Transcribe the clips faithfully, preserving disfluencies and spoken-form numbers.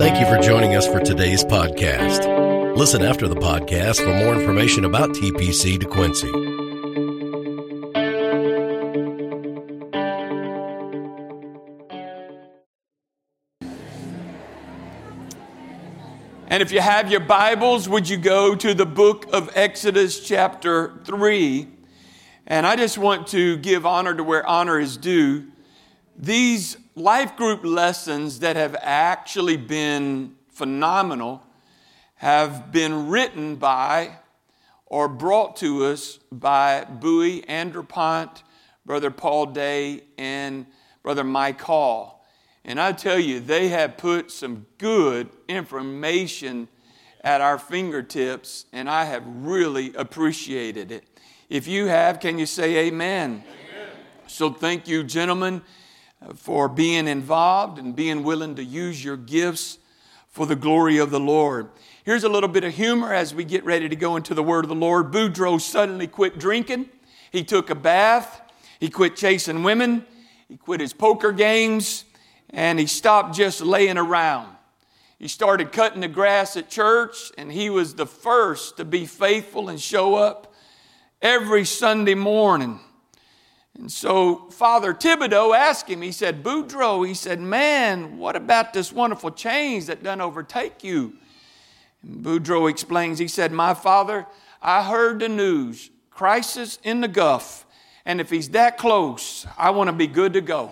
Thank you for joining us for today's podcast. Listen after the podcast for more information about T P C DeQuincy. And if you have your Bibles, would you go to the book of Exodus chapter three? And I just want to give honor to where honor is due. These life group lessons that have actually been phenomenal have been written by or brought to us by Bowie, Andrew Pont, Brother Paul Day, and Brother Mike Hall. And I tell you, they have put some good information at our fingertips, and I have really appreciated it. If you have, can you say amen? Amen. So thank you, gentlemen, for being involved and being willing to use your gifts for the glory of the Lord. Here's a little bit of humor as we get ready to go into the word of the Lord. Boudreaux suddenly quit drinking. He took a bath. He quit chasing women. He quit his poker games. And he stopped just laying around. He started cutting the grass at church, and he was the first to be faithful and show up every Sunday morning. And so Father Thibodeau asked him, he said, Boudreaux, he said, man, what about this wonderful change that done overtake you? And Boudreaux explains, he said, my father, I heard the news, crisis in the Gulf, and if he's that close, I want to be good to go.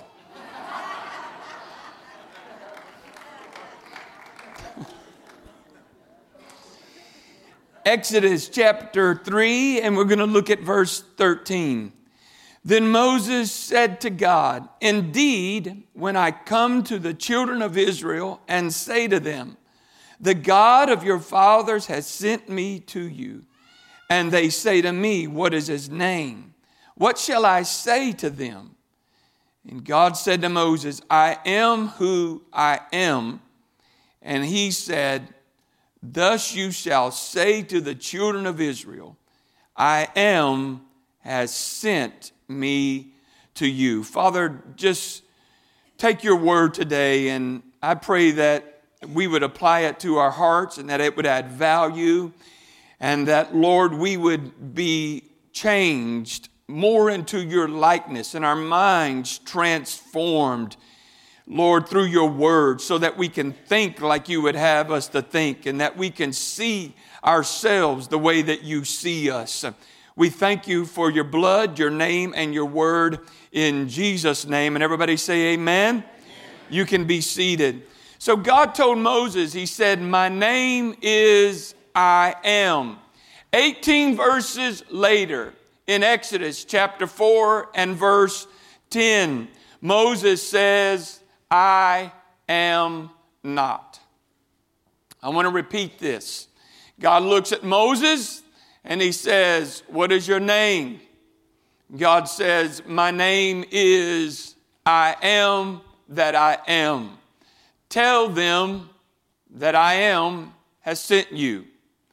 Exodus chapter three, and we're going to look at verse thirteen. Then Moses said to God, indeed, when I come to the children of Israel and say to them, the God of your fathers has sent me to you, and they say to me, what is his name? What shall I say to them? And God said to Moses, I am who I am. And he said, thus you shall say to the children of Israel, I am has sent me to you. Father, just take your word today, and I pray that we would apply it to our hearts and that it would add value, and that, Lord, we would be changed more into your likeness and our minds transformed, Lord, through your word, so that we can think like you would have us to think, and that we can see ourselves the way that you see us. We thank you for your blood, your name, and your word in Jesus' name. And everybody say amen. Amen. You can be seated. So God told Moses, he said, my name is I am. eighteen verses later in Exodus chapter four and verse ten, Moses says, I am not. I want to repeat this. God looks at Moses and he says, what is your name? God says, my name is I am that I am. Tell them that I am has sent you.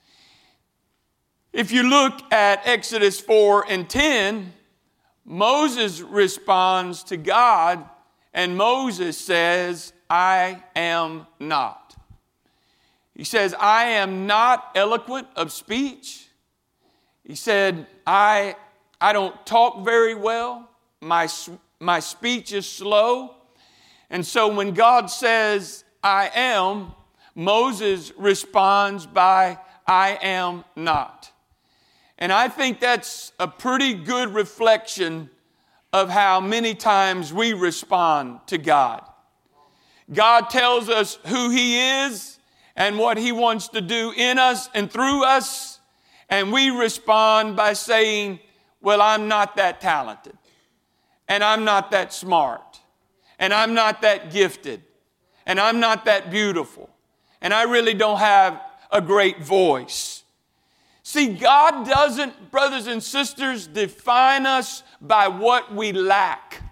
If you look at Exodus four and ten, Moses responds to God, and Moses says, I am not. He says, I am not eloquent of speech. He said, I, I don't talk very well. My, my speech is slow. And so when God says, I am, Moses responds by, I am not. And I think that's a pretty good reflection of how many times we respond to God. God tells us who he is and what he wants to do in us and through us. And we respond by saying, well, I'm not that talented. And I'm not that smart. And I'm not that gifted. And I'm not that beautiful. And I really don't have a great voice. See, God doesn't, brothers and sisters, define us by what we lack.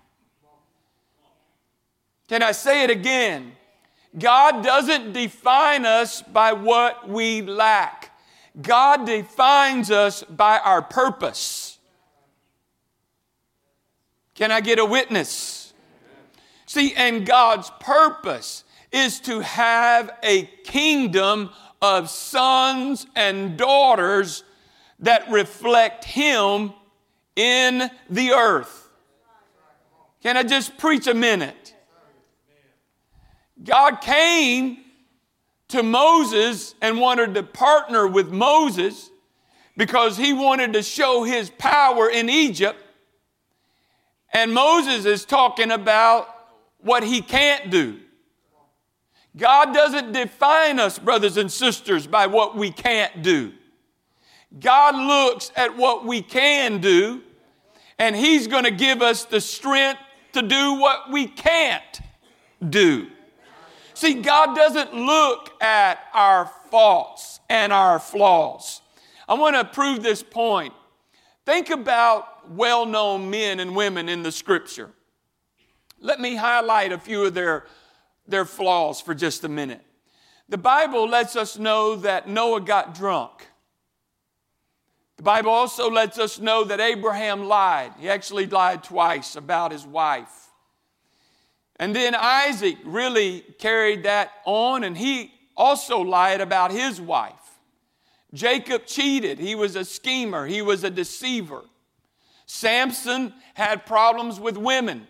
Can I say it again? God doesn't define us by what we lack. God defines us by our purpose. Can I get a witness? See, and God's purpose is to have a kingdom of sons and daughters that reflect Him in the earth. Can I just preach a minute? God came to Moses and wanted to partner with Moses because He wanted to show His power in Egypt. And Moses is talking about what he can't do. God doesn't define us, brothers and sisters, by what we can't do. God looks at what we can do, and He's going to give us the strength to do what we can't do. See, God doesn't look at our faults and our flaws. I want to prove this point. Think about well-known men and women in the Scripture. Let me highlight a few of their, their flaws for just a minute. The Bible lets us know that Noah got drunk. The Bible also lets us know that Abraham lied. He actually lied twice about his wife. And then Isaac really carried that on, and he also lied about his wife. Jacob cheated. He was a schemer. He was a deceiver. Samson had problems with women.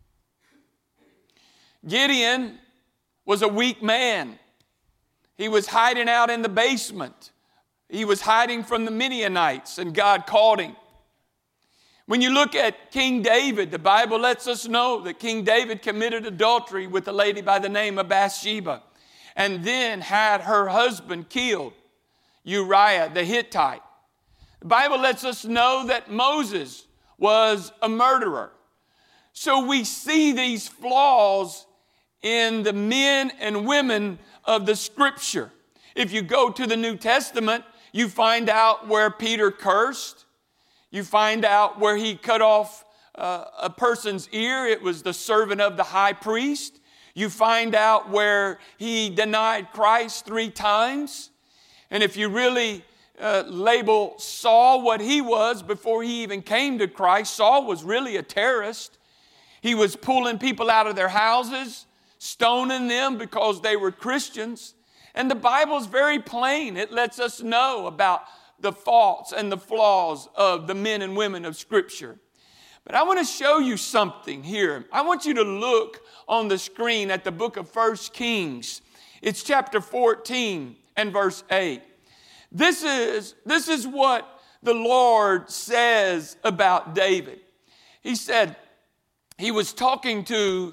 Gideon was a weak man. He was hiding out in the basement. He was hiding from the Midianites, and God called him. When you look at King David, the Bible lets us know that King David committed adultery with a lady by the name of Bathsheba, and then had her husband killed, Uriah the Hittite. The Bible lets us know that Moses was a murderer. So we see these flaws in the men and women of the Scripture. If you go to the New Testament, you find out where Peter cursed. You find out where he cut off uh, a person's ear. It was the servant of the high priest. You find out where he denied Christ three times. And if you really uh, label Saul what he was before he even came to Christ, Saul was really a terrorist. He was pulling people out of their houses, stoning them because they were Christians. And the Bible's very plain. It lets us know about the faults and the flaws of the men and women of Scripture. But I want to show you something here. I want you to look on the screen at the book of First Kings. It's chapter fourteen and verse eight. This is, this is what the Lord says about David. He said, he was talking to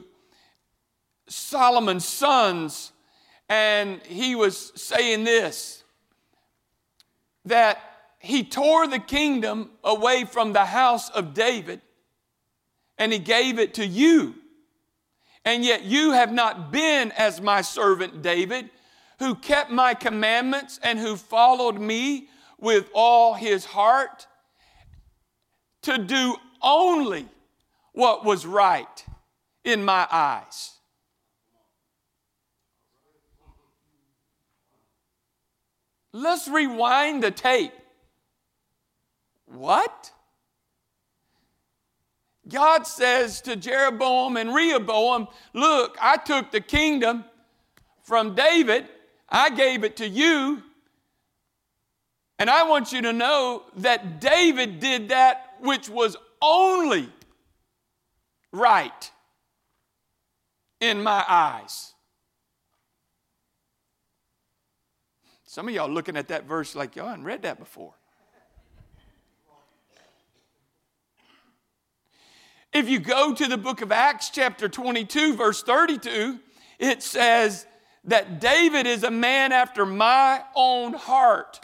Solomon's sons, and he was saying this, that he tore the kingdom away from the house of David, and he gave it to you. And yet you have not been as my servant David, who kept my commandments and who followed me with all his heart to do only what was right in my eyes. Let's rewind the tape. What? God says to Jeroboam and Rehoboam, look, I took the kingdom from David, I gave it to you, and I want you to know that David did that which was only right in my eyes. Some of y'all looking at that verse like y'all hadn't read that before. If you go to the book of Acts chapter twenty-two, verse thirty-two, it says that David is a man after my own heart.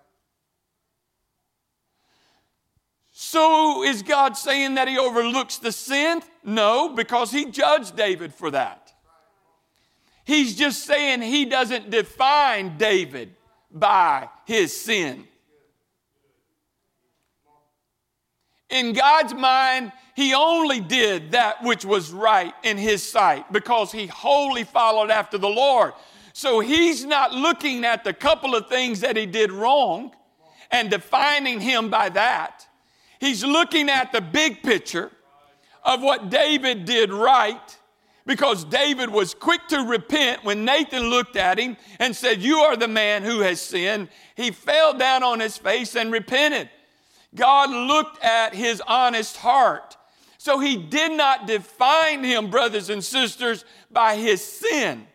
So is God saying that He overlooks the sin? No, because He judged David for that. He's just saying He doesn't define David by his sin. In God's mind, He only did that which was right in His sight because he wholly followed after the Lord. So He's not looking at the couple of things that he did wrong and defining him by that. He's looking at the big picture of what David did right because David was quick to repent when Nathan looked at him and said, "You are the man who has sinned." He fell down on his face and repented. God looked at his honest heart. So he did not define him, brothers and sisters, by his sin.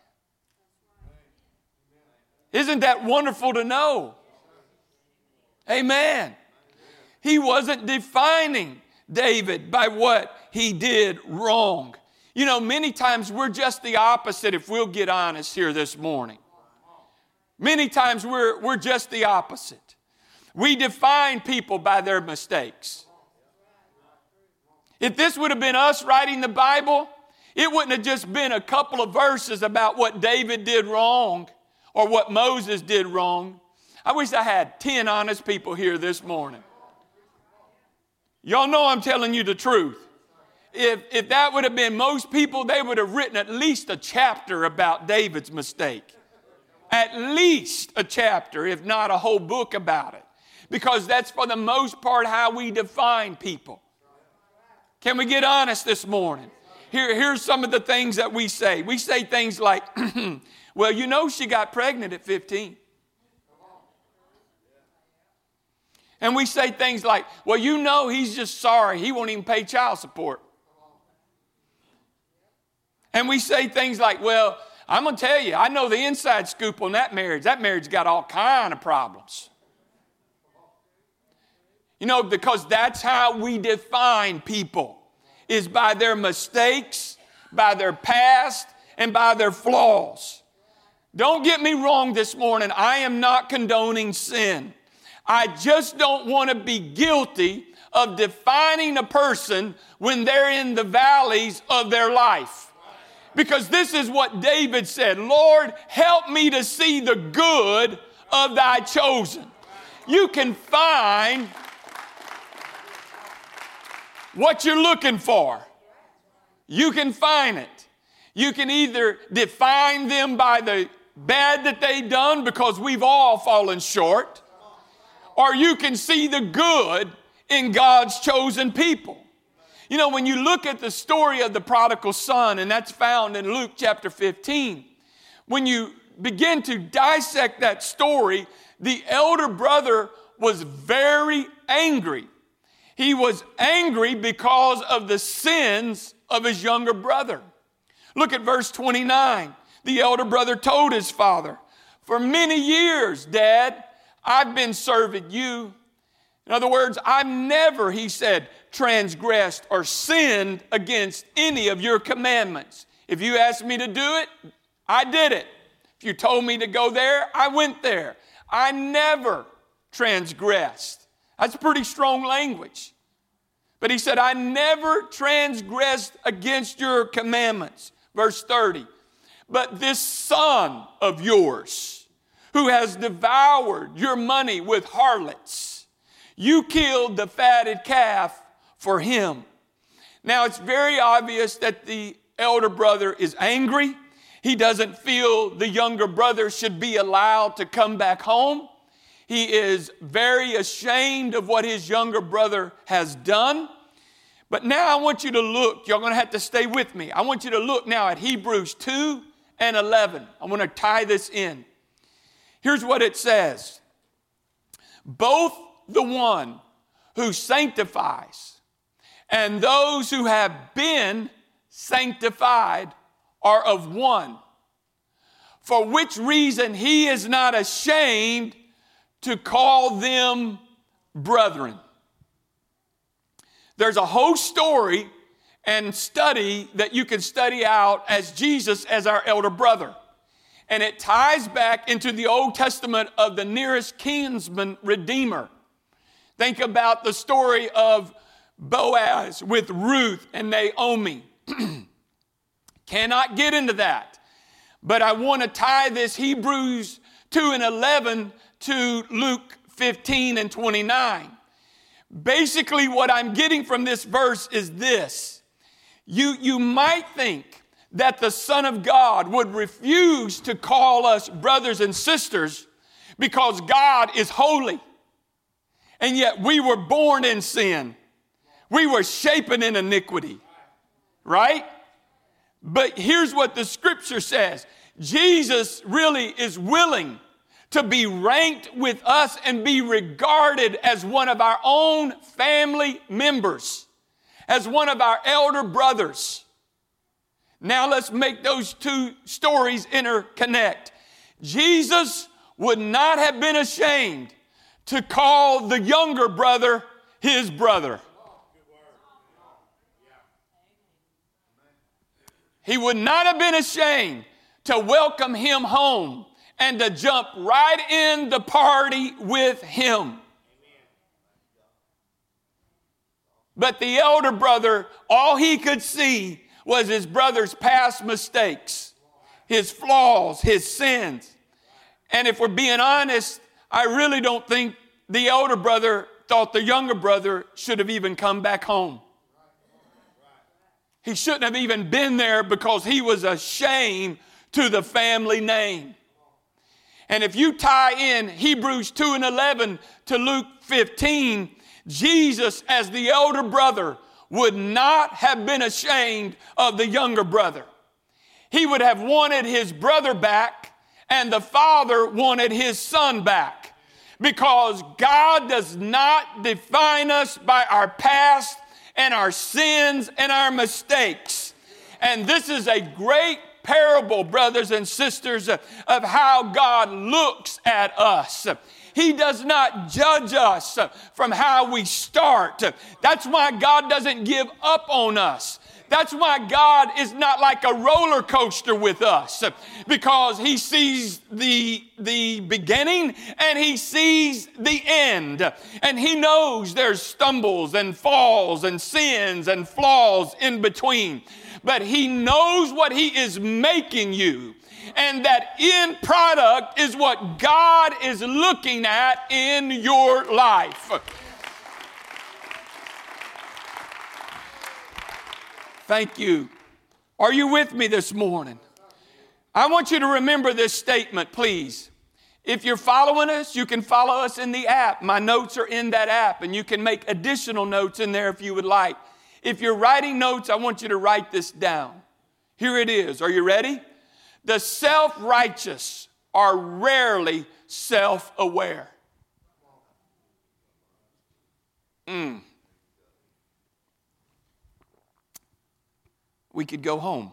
Isn't that wonderful to know? Amen. He wasn't defining David by what he did wrong. You know, many times we're just the opposite if we'll get honest here this morning. Many times we're, we're just the opposite. We define people by their mistakes. If this would have been us writing the Bible, it wouldn't have just been a couple of verses about what David did wrong or what Moses did wrong. I wish I had ten honest people here this morning. Y'all know I'm telling you the truth. If, if that would have been most people, they would have written at least a chapter about David's mistake. At least a chapter, if not a whole book about it. Because that's for the most part how we define people. Can we get honest this morning? Here, here's some of the things that we say. We say things like, well, you know she got pregnant at fifteen. And we say things like, well, you know he's just sorry. He won't even pay child support. And we say things like, well, I'm going to tell you, I know the inside scoop on that marriage. That marriage got all kind of problems. You know, because that's how we define people, is by their mistakes, by their past, and by their flaws. Don't get me wrong this morning. I am not condoning sin. I just don't want to be guilty of defining a person when they're in the valleys of their life. Because this is what David said, Lord, help me to see the good of thy chosen. You can find what you're looking for. You can find it. You can either define them by the bad that they've done, because we've all fallen short, or you can see the good in God's chosen people. You know, when you look at the story of the prodigal son, and that's found in Luke chapter fifteen, when you begin to dissect that story, the elder brother was very angry. He was angry because of the sins of his younger brother. Look at verse twenty-nine. The elder brother told his father, "For many years, Dad, I've been serving you." In other words, I've never, he said, transgressed or sinned against any of your commandments. If you asked me to do it, I did it. If you told me to go there, I went there. I never transgressed. That's pretty strong language. But he said, I never transgressed against your commandments. Verse thirty, but this son of yours, who has devoured your money with harlots, you killed the fatted calf for him. Now it's very obvious that the elder brother is angry. He doesn't feel the younger brother should be allowed to come back home. He is very ashamed of what his younger brother has done. But now I want you to look. You're going to have to stay with me. I want you to look now at Hebrews two and eleven. I want to tie this in. Here's what it says. Both the one who sanctifies and those who have been sanctified are of one, for which reason he is not ashamed to call them brethren. There's a whole story and study that you can study out as Jesus as our elder brother. And it ties back into the Old Testament of the nearest kinsman redeemer. Think about the story of Boaz with Ruth and Naomi. Cannot get into that. But I want to tie this Hebrews two and eleven to Luke fifteen and twenty-nine. Basically, what I'm getting from this verse is this. You, you might think that the Son of God would refuse to call us brothers and sisters because God is holy. And yet we were born in sin. We were shapen in iniquity. Right? But here's what the scripture says. Jesus really is willing to be ranked with us and be regarded as one of our own family members, as one of our elder brothers. Now let's make those two stories interconnect. Jesus would not have been ashamed to call the younger brother his brother. He would not have been ashamed to welcome him home and to jump right in the party with him. But the elder brother, all he could see was his brother's past mistakes, his flaws, his sins. And if we're being honest, I really don't think the elder brother thought the younger brother should have even come back home. He shouldn't have even been there because he was a shame to the family name. And if you tie in Hebrews two and eleven to Luke fifteen, Jesus as the elder brother would not have been ashamed of the younger brother. He would have wanted his brother back, and the father wanted his son back. Because God does not define us by our past and our sins and our mistakes. And this is a great parable, brothers and sisters, of how God looks at us. He does not judge us from how we start. That's why God doesn't give up on us. That's why God is not like a roller coaster with us, because he sees the, the beginning and he sees the end. And he knows there's stumbles and falls and sins and flaws in between. But he knows what he is making you. And that end product is what God is looking at in your life. Thank you. Are you with me this morning? I want you to remember this statement, please. If you're following us, you can follow us in the app. My notes are in that app, and you can make additional notes in there if you would like. If you're writing notes, I want you to write this down. Here it is. Are you ready? The self-righteous are rarely self-aware. Mm. We could go home.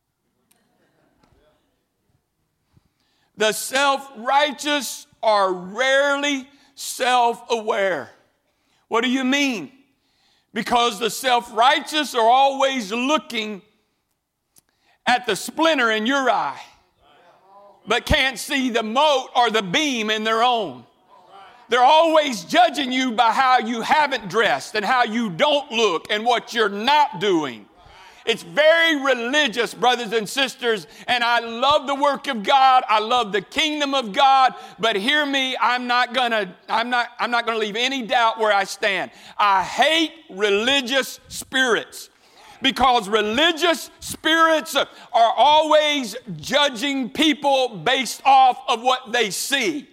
The self-righteous are rarely self-aware. What do you mean? Because the self-righteous are always looking at the splinter in your eye, but can't see the mote or the beam in their own. They're always judging you by how you haven't dressed and how you don't look and what you're not doing. It's very religious, brothers and sisters, and I love the work of God. I love the kingdom of God, but hear me, I'm not gonna, I'm not, I'm not gonna leave any doubt where I stand. I hate religious spirits, because religious spirits are always judging people based off of what they see.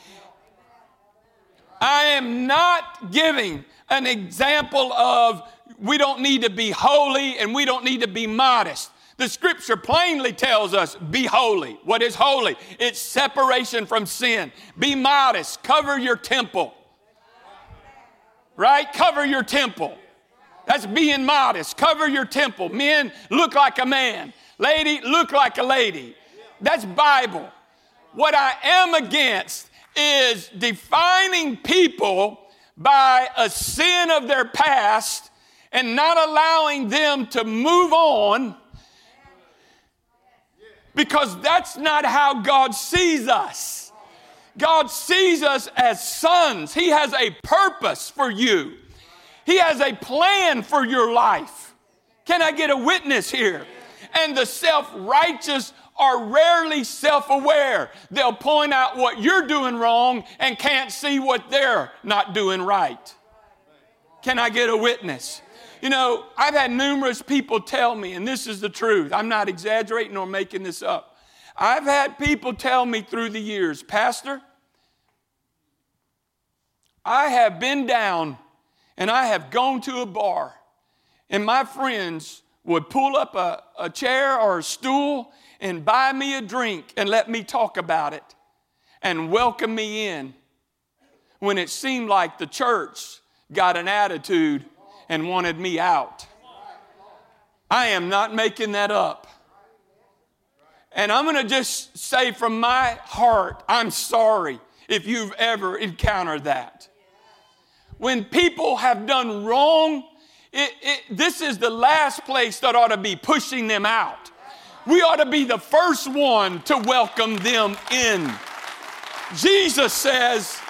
I am not giving an example of we don't need to be holy and we don't need to be modest. The scripture plainly tells us, be holy. What is holy? It's separation from sin. Be modest. Cover your temple. Right? Cover your temple. That's being modest. Cover your temple. Men, look like a man. Lady, look like a lady. That's Bible. What I am against is defining people by a sin of their past and not allowing them to move on, because that's not how God sees us. God sees us as sons. He has a purpose for you. He has a plan for your life. Can I get a witness here? And the self-righteous are rarely self-aware. They'll point out what you're doing wrong and can't see what they're not doing right. Can I get a witness? You know, I've had numerous people tell me, and this is the truth, I'm not exaggerating or making this up. I've had people tell me through the years, Pastor, I have been down and I have gone to a bar, and my friends would pull up a, a chair or a stool and buy me a drink and let me talk about it and welcome me in when it seemed like the church got an attitude and wanted me out. I am not making that up. And I'm going to just say from my heart, I'm sorry if you've ever encountered that. When people have done wrong, it, it, this is the last place that ought to be pushing them out. We ought to be the first one to welcome them in. Jesus says,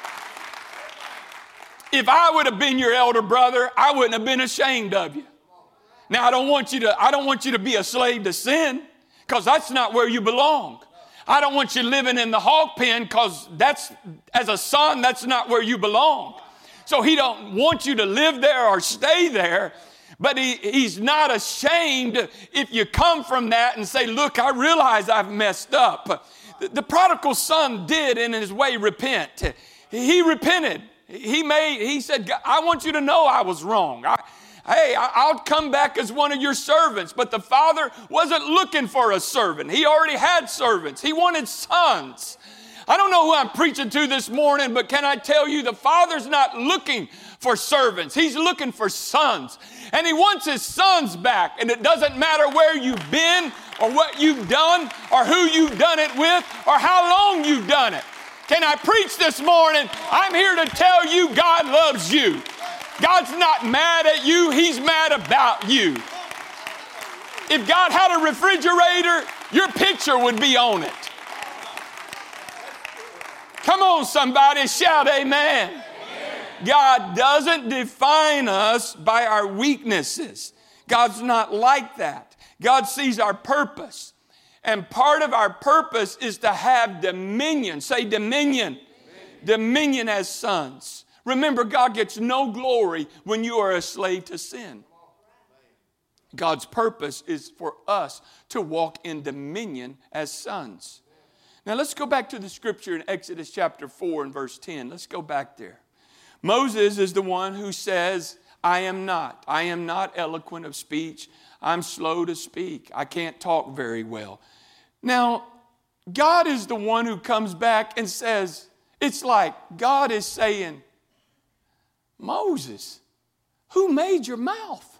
if I would have been your elder brother, I wouldn't have been ashamed of you. Now, I don't want you to, I don't want you to be a slave to sin, because that's not where you belong. I don't want you living in the hog pen, because that's, as a son, that's not where you belong. So he don't want you to live there or stay there, but he, he's not ashamed if you come from that and say, look, I realize I've messed up. The, the prodigal son did in his way repent. He repented. He made, he said, I want you to know I was wrong. I, Hey, I'll come back as one of your servants. But the father wasn't looking for a servant. He already had servants. He wanted sons. I don't know who I'm preaching to this morning, but can I tell you, the father's not looking for servants. He's looking for sons. And he wants his sons back. And it doesn't matter where you've been or what you've done or who you've done it with or how long you've done it. Can I preach this morning? I'm here to tell you God loves you. God's not mad at you. He's mad about you. If God had a refrigerator, your picture would be on it. Come on, somebody, shout amen. Amen. God doesn't define us by our weaknesses. God's not like that. God sees our purpose. And part of our purpose is to have dominion. Say dominion. Dominion, dominion as sons. Remember, God gets no glory when you are a slave to sin. God's purpose is for us to walk in dominion as sons. Now let's go back to the scripture in Exodus chapter four and verse ten. Let's go back there. Moses is the one who says, I am not. I am not eloquent of speech. I'm slow to speak. I can't talk very well. Now, God is the one who comes back and says, it's like God is saying, Moses, who made your mouth?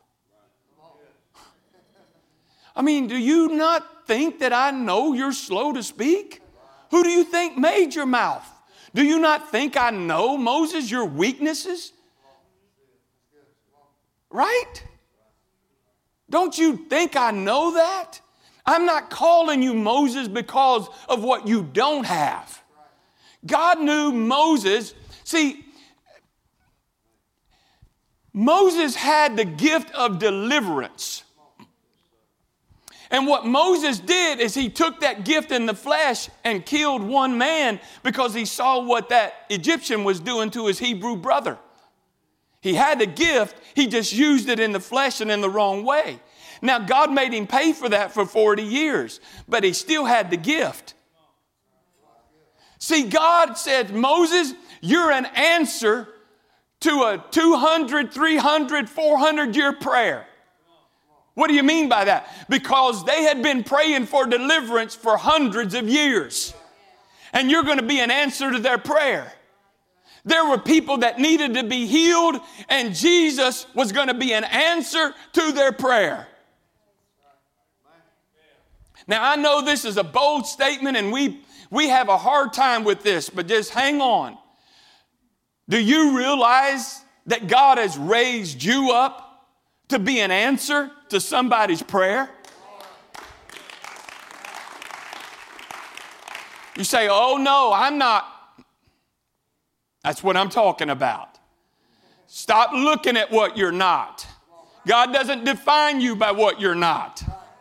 I mean, do you not think that I know you're slow to speak? Who do you think made your mouth? Do you not think I know, Moses, your weaknesses? Right? Don't you think I know that? I'm not calling you Moses because of what you don't have. God knew Moses. See, Moses had the gift of deliverance. And what Moses did is he took that gift in the flesh and killed one man because he saw what that Egyptian was doing to his Hebrew brother. He had the gift, he just used it in the flesh and in the wrong way. Now, God made him pay for that for forty years, but he still had the gift. See, God said, Moses, you're an answer to a two hundred, three hundred, four hundred year prayer. What do you mean by that? Because they had been praying for deliverance for hundreds of years. And you're going to be an answer to their prayer. There were people that needed to be healed, and Jesus was going to be an answer to their prayer. Now, I know this is a bold statement, and we, we have a hard time with this, but just hang on. Do you realize that God has raised you up to be an answer to somebody's prayer? You say, oh no, I'm not. That's what I'm talking about. Stop looking at what you're not. God doesn't define you by what you're not.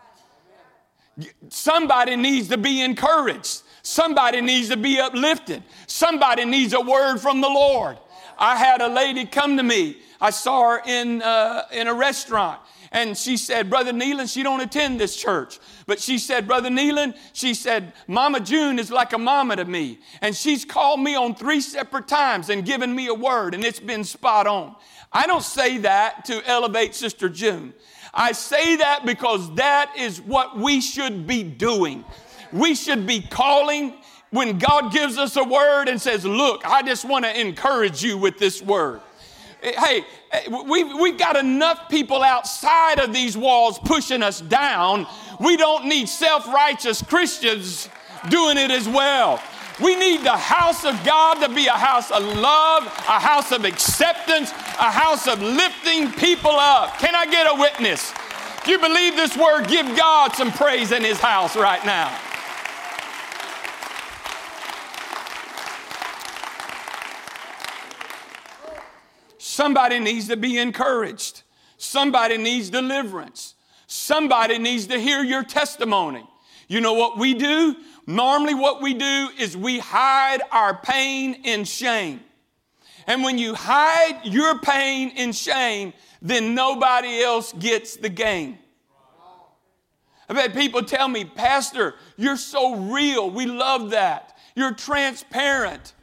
Somebody needs to be encouraged. Somebody needs to be uplifted. Somebody needs a word from the Lord. I had a lady come to me. I saw her in, uh, in a restaurant. And she said, Brother Neelan, she don't attend this church. But she said, Brother Neelan, she said, Mama June is like a mama to me. And she's called me on three separate times and given me a word. And it's been spot on. I don't say that to elevate Sister June. I say that because that is what we should be doing. We should be calling when God gives us a word and says, look, I just want to encourage you with this word. Hey, we've, we've got enough people outside of these walls pushing us down. We don't need self-righteous Christians doing it as well. We need the house of God to be a house of love, a house of acceptance, a house of lifting people up. Can I get a witness? If you believe this word, give God some praise in his house right now. Somebody needs to be encouraged. Somebody needs deliverance. Somebody needs to hear your testimony. You know what we do? Normally what we do is we hide our pain in shame. And when you hide your pain in shame, then nobody else gets the gain. I've had people tell me, Pastor, you're so real. We love that. You're transparent.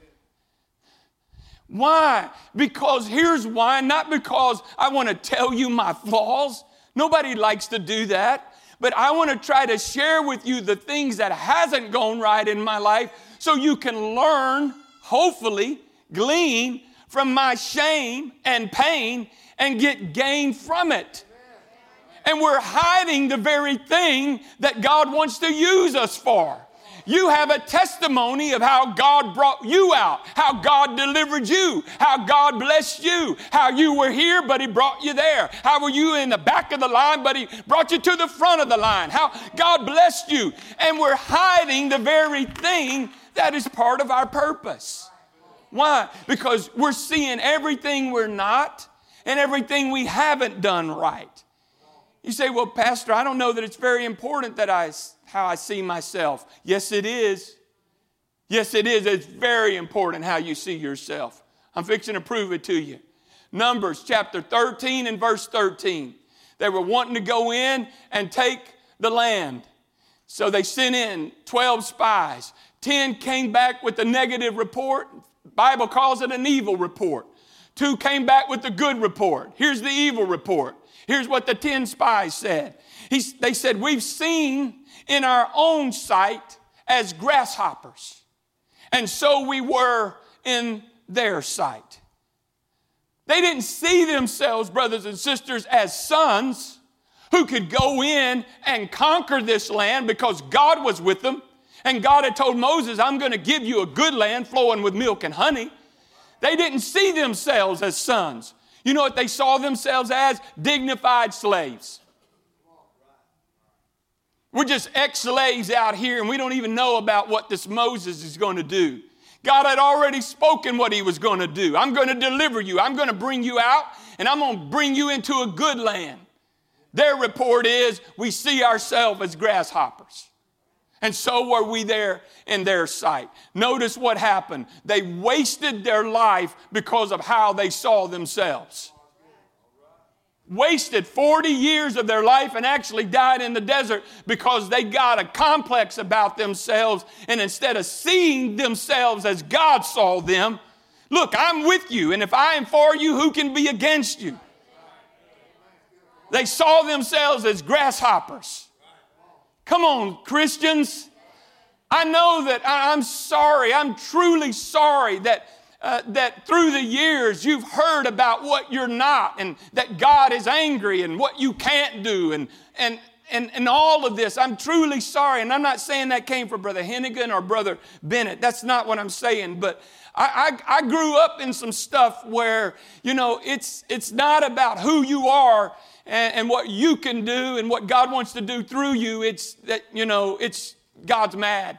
Why? Because here's why. Not because I want to tell you my flaws. Nobody likes to do that. But I want to try to share with you the things that hasn't gone right in my life so you can learn, hopefully, glean from my shame and pain and get gain from it. And we're hiding the very thing that God wants to use us for. You have a testimony of how God brought you out, how God delivered you, how God blessed you, how you were here, but he brought you there. How were you in the back of the line, but he brought you to the front of the line. How God blessed you. And we're hiding the very thing that is part of our purpose. Why? Because we're seeing everything we're not and everything we haven't done right. You say, well, Pastor, I don't know that it's very important that I, how I see myself. Yes, it is. Yes, it is. It's very important how you see yourself. I'm fixing to prove it to you. Numbers chapter thirteen and verse thirteen. They were wanting to go in and take the land. So they sent in twelve spies. ten came back with a negative report. The Bible calls it an evil report. Two came back with a good report. Here's the evil report. Here's what the ten spies said. He, they said, we've seen in our own sight as grasshoppers, and so we were in their sight. They didn't see themselves, brothers and sisters, as sons who could go in and conquer this land because God was with them. And God had told Moses, I'm going to give you a good land flowing with milk and honey. They didn't see themselves as sons. You know what they saw themselves as? Dignified slaves. We're just ex-slaves out here, and we don't even know about what this Moses is going to do. God had already spoken what he was going to do. I'm going to deliver you. I'm going to bring you out, and I'm going to bring you into a good land. Their report is, we see ourselves as grasshoppers. And so were we there in their sight. Notice what happened. They wasted their life because of how they saw themselves. Wasted forty years of their life and actually died in the desert because they got a complex about themselves, and instead of seeing themselves as God saw them, look, I'm with you, and if I am for you, who can be against you? They saw themselves as grasshoppers. Come on, Christians. I know that I'm sorry. I'm truly sorry that uh, that through the years you've heard about what you're not, and that God is angry and what you can't do, and and and and all of this. I'm truly sorry, and I'm not saying that came from Brother Hennigan or Brother Bennett. That's not what I'm saying. But I, I, I grew up in some stuff where, you know, it's it's not about who you are and, and what you can do and what God wants to do through you. It's that, you know, it's God's mad.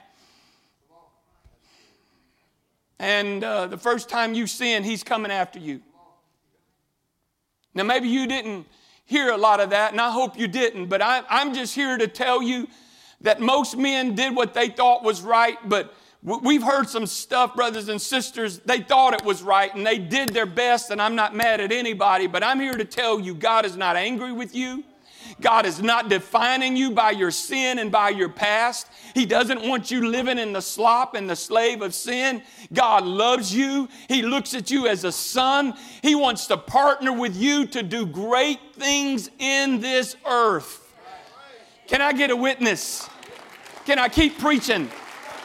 And uh, the first time you sin, he's coming after you. Now, maybe you didn't hear a lot of that, and I hope you didn't, but I, I'm just here to tell you that most men did what they thought was right, but we've heard some stuff, brothers and sisters, they thought it was right, and they did their best, and I'm not mad at anybody, but I'm here to tell you God is not angry with you. God is not defining you by your sin and by your past. He doesn't want you living in the slop and the slave of sin. God loves you. He looks at you as a son. He wants to partner with you to do great things in this earth. Can I get a witness? Can I keep preaching?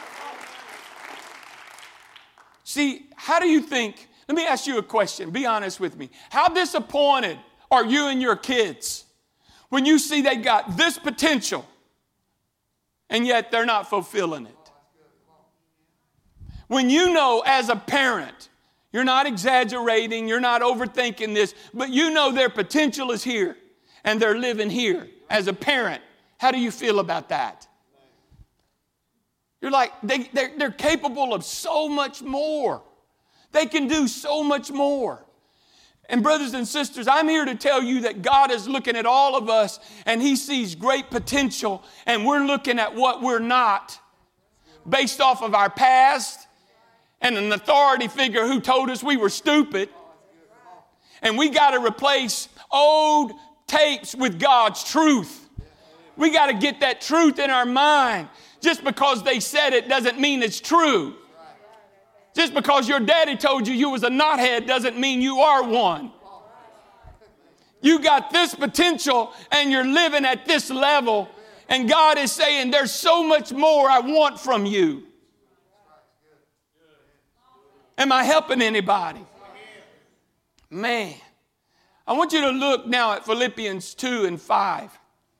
See, how do you think, let me ask you a question. Be honest with me. How disappointed are you and your kids when you see they got this potential and yet they're not fulfilling it? When you know as a parent, you're not exaggerating, you're not overthinking this, but you know their potential is here and they're living here. As a parent, how do you feel about that? You're like, they, they're, they're capable of so much more. They can do so much more. And brothers and sisters, I'm here to tell you that God is looking at all of us and He sees great potential, and we're looking at what we're not based off of our past and an authority figure who told us we were stupid. And we got to replace old tapes with God's truth. We got to get that truth in our mind. Just because they said it doesn't mean it's true. Just because your daddy told you you was a knothead doesn't mean you are one. You got this potential and you're living at this level, and God is saying there's so much more I want from you. Am I helping anybody? Man, I want you to look now at Philippians two and five.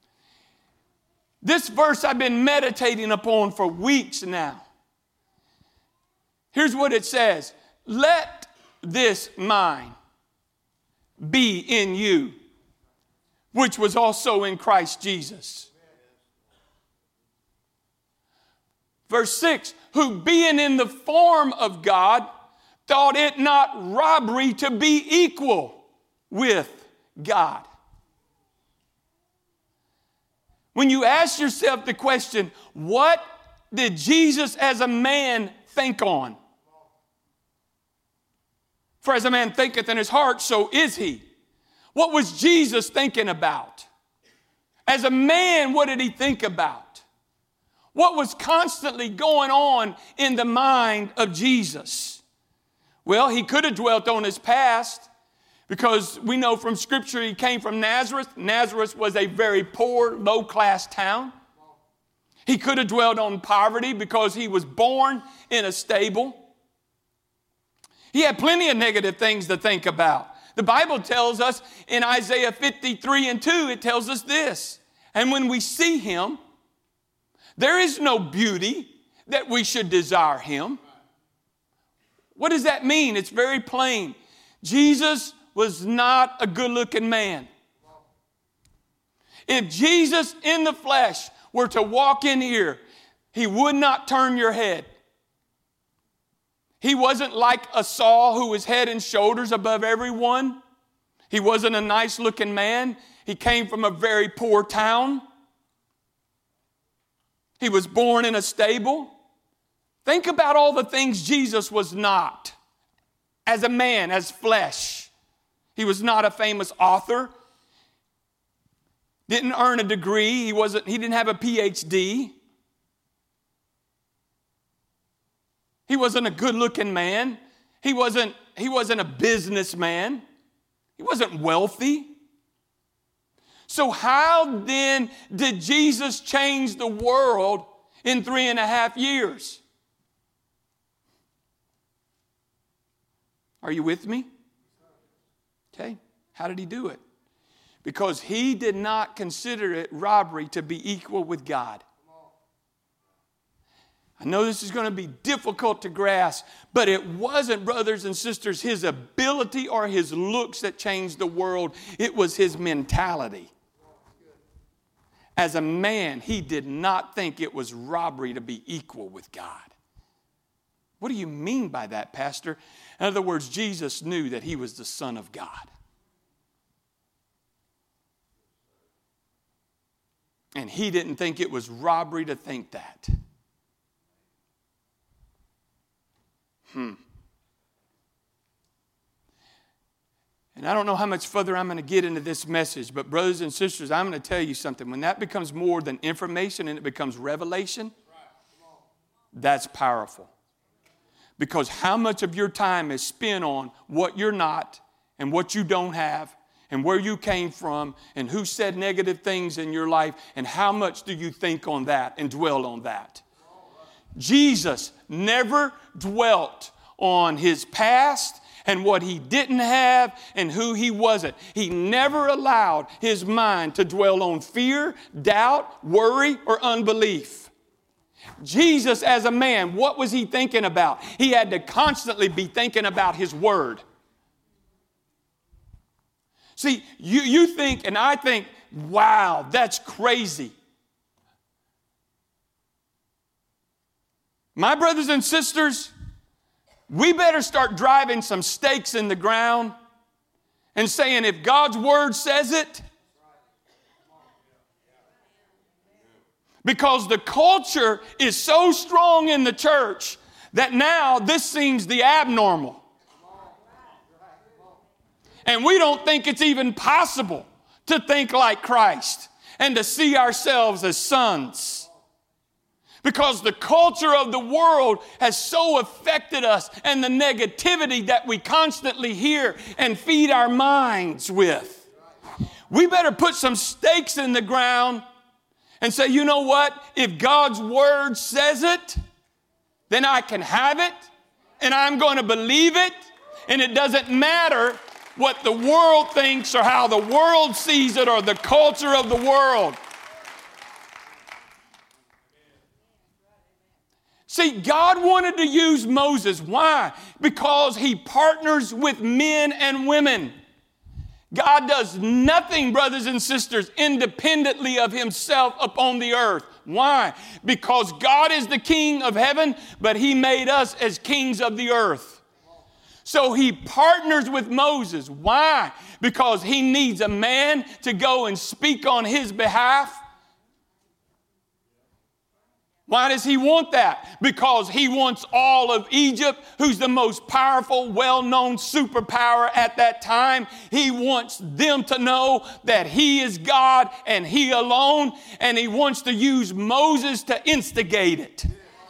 This verse I've been meditating upon for weeks now. Here's what it says. Let this mind be in you, which was also in Christ Jesus. Verse six, who being in the form of God, thought it not robbery to be equal with God. When you ask yourself the question, what did Jesus as a man think on? For as a man thinketh in his heart, so is he. What was Jesus thinking about? As a man, what did he think about? What was constantly going on in the mind of Jesus? Well, he could have dwelt on his past, because we know from Scripture he came from Nazareth. Nazareth was a very poor, low-class town. He could have dwelled on poverty because he was born in a stable. He had plenty of negative things to think about. The Bible tells us in Isaiah fifty-three and two, it tells us this. And when we see him, there is no beauty that we should desire him. What does that mean? It's very plain. Jesus was not a good-looking man. If Jesus in the flesh were to walk in here, he would not turn your head. He wasn't like a Saul who was head and shoulders above everyone. He wasn't a nice-looking man. He came from a very poor town. He was born in a stable. Think about all the things Jesus was not as a man, as flesh. He was not a famous author. Didn't earn a degree. He wasn't, he didn't have a P H D. He wasn't a good-looking man. He wasn't, he wasn't a businessman. He wasn't wealthy. So how then did Jesus change the world in three and a half years? Are you with me? Okay. How did he do it? Because he did not consider it robbery to be equal with God. I know this is going to be difficult to grasp, but it wasn't, brothers and sisters, his ability or his looks that changed the world. It was his mentality. As a man, he did not think it was robbery to be equal with God. What do you mean by that, Pastor? In other words, Jesus knew that he was the Son of God. And he didn't think it was robbery to think that. Hmm. And I don't know how much further I'm going to get into this message, but brothers and sisters, I'm going to tell you something. When that becomes more than information and it becomes revelation, that's powerful. Because how much of your time is spent on what you're not and what you don't have and where you came from and who said negative things in your life, and how much do you think on that and dwell on that? Jesus never dwelt on his past and what he didn't have and who he wasn't. He never allowed his mind to dwell on fear, doubt, worry, or unbelief. Jesus as a man, what was he thinking about? He had to constantly be thinking about his word. See, you, you think and I think, wow, that's crazy. My brothers and sisters, we better start driving some stakes in the ground and saying, if God's word says it, because the culture is so strong in the church that now this seems the abnormal. And we don't think it's even possible to think like Christ and to see ourselves as sons. Because the culture of the world has so affected us, and the negativity that we constantly hear and feed our minds with. We better put some stakes in the ground and say, you know what? If God's word says it, then I can have it, and I'm going to believe it, and it doesn't matter what the world thinks or how the world sees it or the culture of the world. See, God wanted to use Moses. Why? Because he partners with men and women. God does nothing, brothers and sisters, independently of himself upon the earth. Why? Because God is the king of heaven, but he made us as kings of the earth. So he partners with Moses. Why? Because he needs a man to go and speak on his behalf. Why does he want that? Because he wants all of Egypt, who's the most powerful, well-known superpower at that time. He wants them to know that he is God and he alone, and he wants to use Moses to instigate it.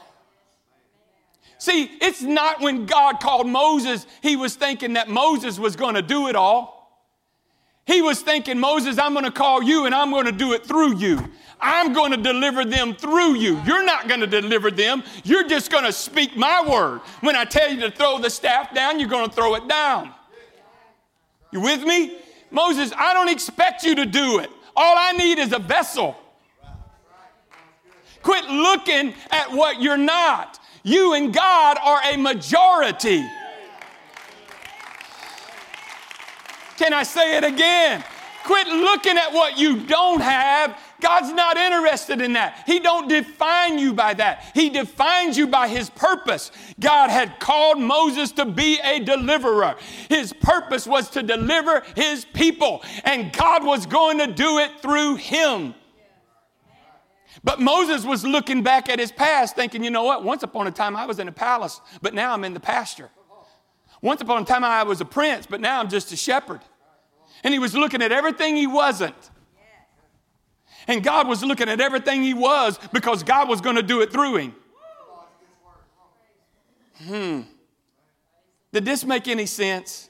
See, it's not when God called Moses, he was thinking that Moses was going to do it all. He was thinking, Moses, I'm going to call you and I'm going to do it through you. I'm going to deliver them through you. You're not going to deliver them. You're just going to speak my word. When I tell you to throw the staff down, you're going to throw it down. You with me? Moses, I don't expect you to do it. All I need is a vessel. Quit looking at what you're not. You and God are a majority. Can I say it again? Quit looking at what you don't have. God's not interested in that. He don't define you by that. He defines you by his purpose. God had called Moses to be a deliverer. His purpose was to deliver his people, and God was going to do it through him. But Moses was looking back at his past thinking, you know what? Once upon a time I was in a palace, but now I'm in the pasture. Once upon a time I was a prince, but now I'm just a shepherd. And he was looking at everything he wasn't. And God was looking at everything he was because God was going to do it through him. Hmm. Did this make any sense?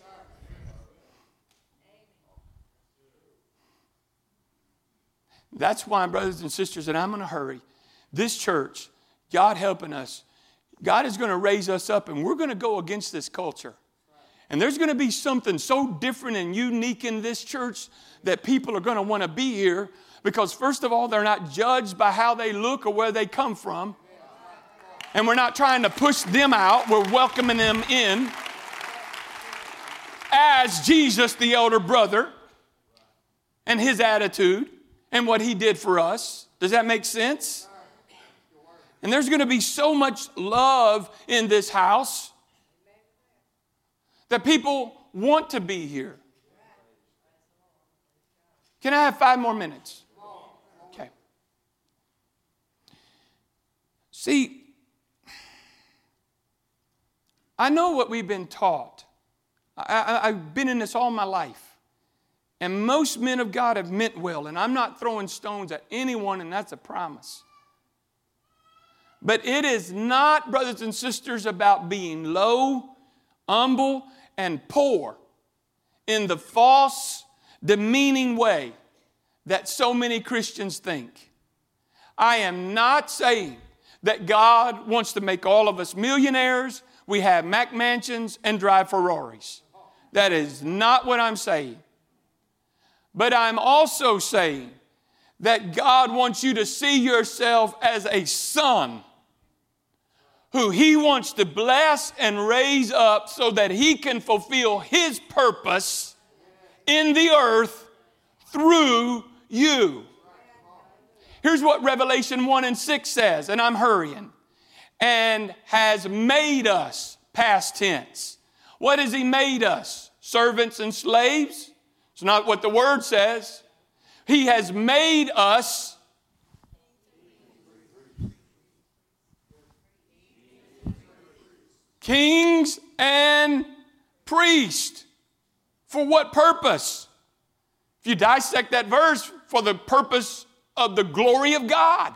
That's why, brothers and sisters, and I'm going to hurry. This church, God helping us, God is going to raise us up, and we're going to go against this culture. And there's going to be something so different and unique in this church that people are going to want to be here. Because first of all, they're not judged by how they look or where they come from. And we're not trying to push them out. We're welcoming them in as Jesus, the elder brother, and his attitude and what he did for us. Does that make sense? And there's going to be so much love in this house that people want to be here. Can I have five more minutes? Okay. See, I know what we've been taught I, I, I've been in this all my life. And most men of God have meant well. And I'm not throwing stones at anyone, and that's a promise. But it is not, brothers and sisters, about being low, humble, and poor in the false, demeaning way that so many Christians think. I am not saying that God wants to make all of us millionaires. We have Mac mansions and drive Ferraris. That is not what I'm saying. But I'm also saying that God wants you to see yourself as a son who He wants to bless and raise up so that He can fulfill His purpose in the earth through you. Here's what Revelation one and six says, and I'm hurrying. And has made us, past tense. What has He made us? Servants and slaves? It's not what the Word says. He has made us kings and priests. For what purpose? If you dissect that verse, for the purpose of the glory of God.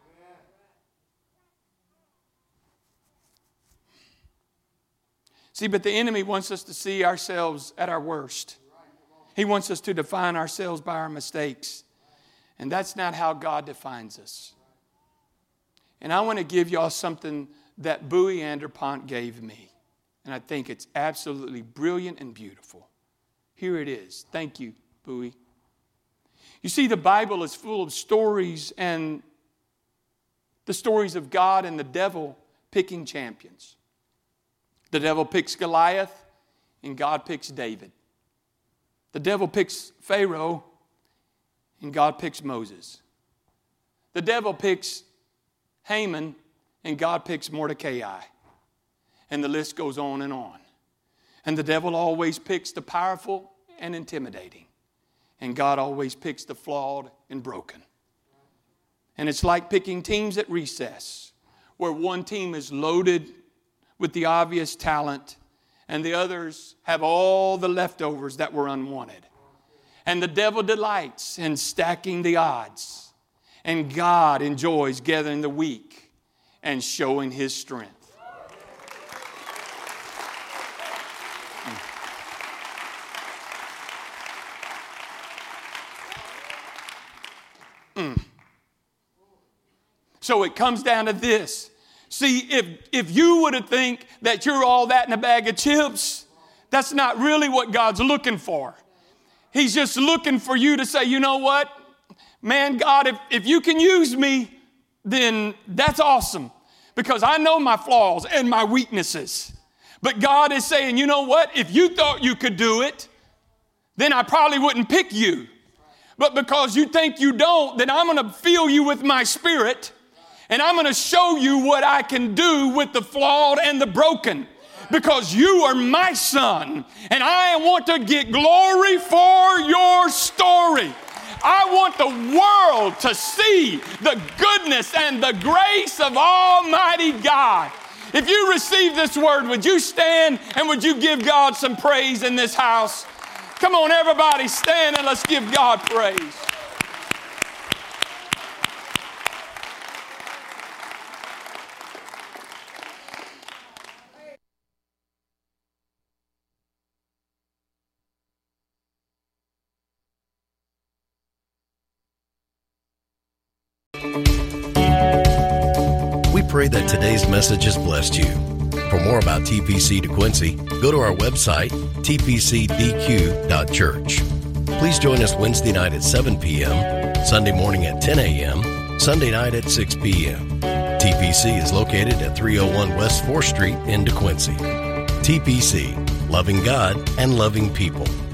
See, but the enemy wants us to see ourselves at our worst. He wants us to define ourselves by our mistakes. And that's not how God defines us. And I want to give y'all something that Bowie Anderpont gave me. And I think it's absolutely brilliant and beautiful. Here it is. Thank you, Bowie. You see, the Bible is full of stories, and the stories of God and the devil picking champions. The devil picks Goliath, and God picks David. The devil picks Pharaoh, and God picks Moses. The devil picks Haman, and God picks Mordecai. And the list goes on and on. And the devil always picks the powerful and intimidating. And God always picks the flawed and broken. And it's like picking teams at recess, where one team is loaded with the obvious talent, and the others have all the leftovers that were unwanted. And the devil delights in stacking the odds. And God enjoys gathering the weak and showing His strength. Mm. So it comes down to this. See, if, if you were to think that you're all that in a bag of chips, that's not really what God's looking for. He's just looking for you to say, you know what? Man, God, if, if you can use me, then that's awesome. Because I know my flaws and my weaknesses. But God is saying, you know what? If you thought you could do it, then I probably wouldn't pick you. But because you think you don't, then I'm going to fill you with my Spirit. And I'm going to show you what I can do with the flawed and the broken. Because you are my son. And I want to get glory for your story. I want the world to see the goodness and the grace of Almighty God. If you receive this word, would you stand and would you give God some praise in this house? Come on, everybody, stand and let's give God praise. We pray that today's message has blessed you. For more about T P C DeQuincy, go to our website, t p c d q dot church. Please join us Wednesday night at seven p.m., Sunday morning at ten a.m., Sunday night at six p.m. T P C is located at three oh one West fourth Street in DeQuincy. T P C, loving God and loving people.